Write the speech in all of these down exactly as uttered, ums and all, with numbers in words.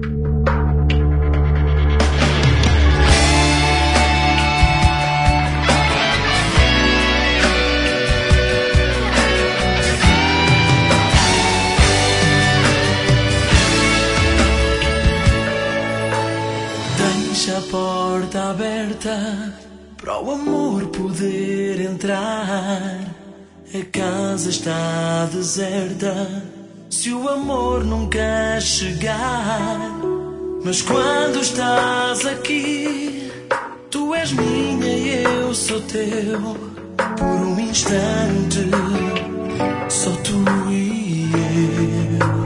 Deixa a porta aberta para o amor poder entrar. A casa está deserta se o amor nunca chegar. Mas quando estás aqui, tu és minha e eu sou teu. Por um instante, só tu e eu.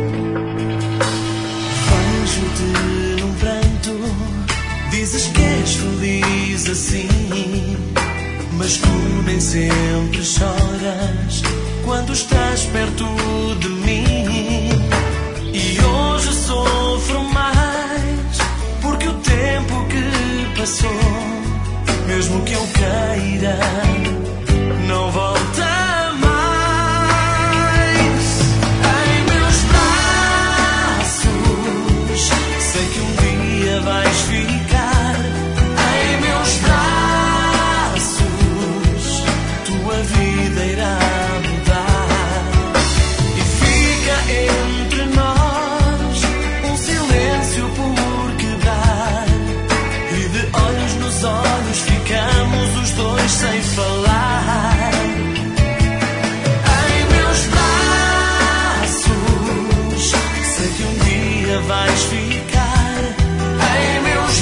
Vejo-te num pranto, dizes que és feliz assim, mas tu nem sempre choras quando estás perto de mim. E hoje sofro mais porque o tempo que passou, mesmo que eu queira, não volta mais. Em meus braços, sei que um dia vais ficar. Em meus braços, tua vida irá mudar. E fica entre nós um silêncio por quebrar, e de olhos nos olhos ficamos os dois sem falar. Em meus braços, sei que um dia vais ficar. Em meus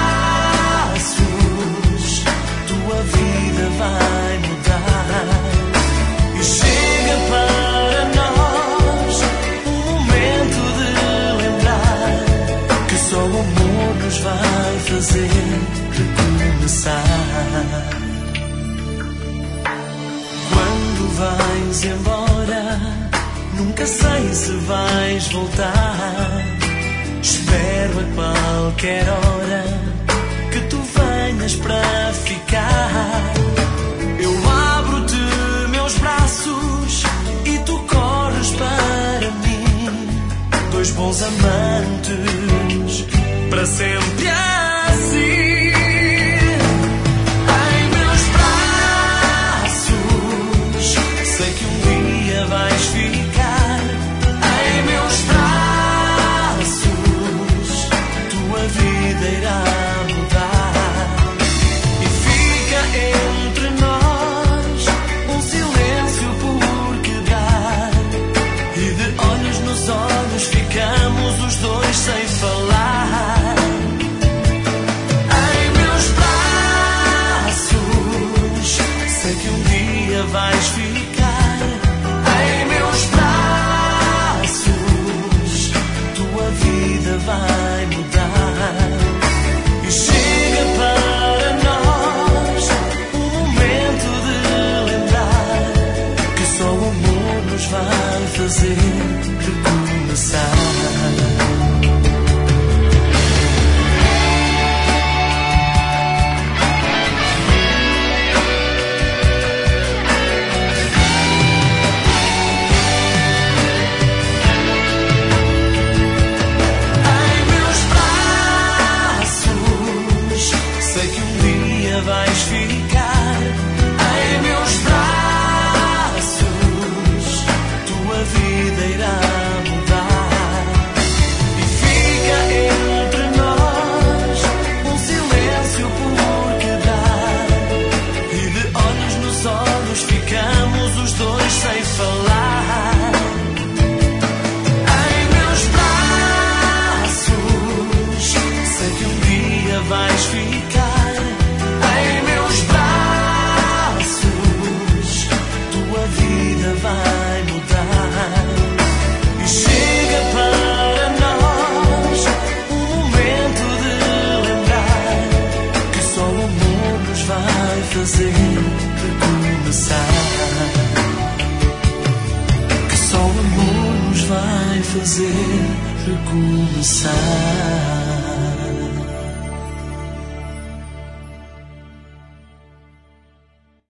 braços, tua vida vai mudar. E chega para nós um momento de lembrar que só o amor nos vai fazer recomeçar. Quando vais embora, nunca sei se vais voltar. Espero a qualquer hora que tu venhas para ficar. Eu abro-te meus braços e tu corres para mim. Dois bons amantes, para sempre assim. Em meus braços, sei que um dia vais ficar. Em meus braços, tua vida irá mudar. E fica entre nós um silêncio por quebrar, e de olhos nos olhos ficamos os dois sem falar. Em meus braços, sei que um dia vais ficar. Em meus braços, tua vida vai mudar. E chega para nós um momento de lembrar que só o amor nos vai fazer recomeçar. Em meus braços, sei que um dia vais ficar. Em meus braços, tua vida irá mudar. E fica entre nós um silêncio por quebrar, e de olhos nos olhos ficamos os dois sem falar. Em meus braços, sei que um dia vais ficar. Em meus braços, tua vida vai mudar. E chega para nós um momento de lembrar que só o amor nos vai fazer recomeçar. Que só o amor nos vai fazer recomeçar.